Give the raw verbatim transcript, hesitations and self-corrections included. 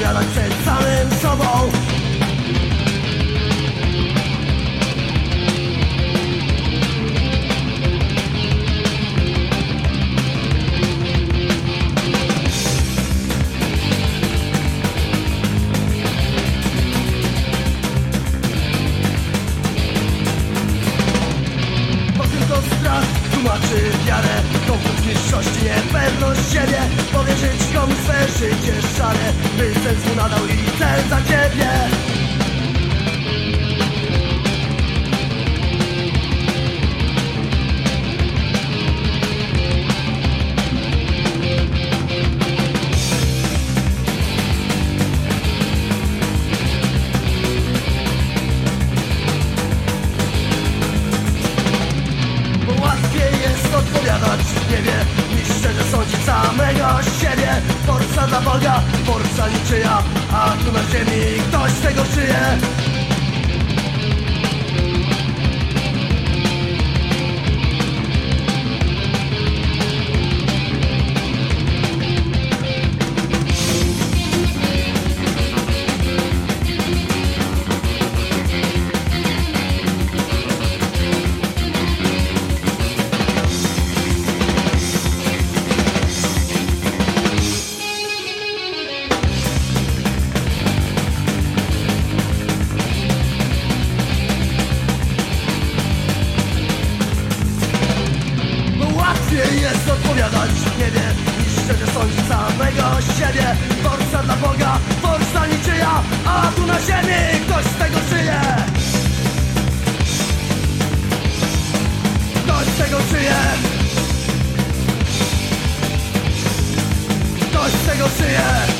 odpowiadać przed samym sobą. Tłumaczy wiarę, komput niższości, niepewność siebie. Powierzyć komuś swe życie szare, by sens mu nadał i cel za ciebie. Odpowiadać nie wie, niż szczerze sądzić samego siebie. Forsa dla Boga, forsa niczyja, a tu na ziemi ktoś z tego żyje. Łatwiej jest odpowiadać nie wie, niż szczerze sądzić samego siebie. Forsa dla Boga, forsa niczyja, a tu na ziemi ktoś z tego żyje. Ktoś z tego żyje. Ktoś z tego żyje.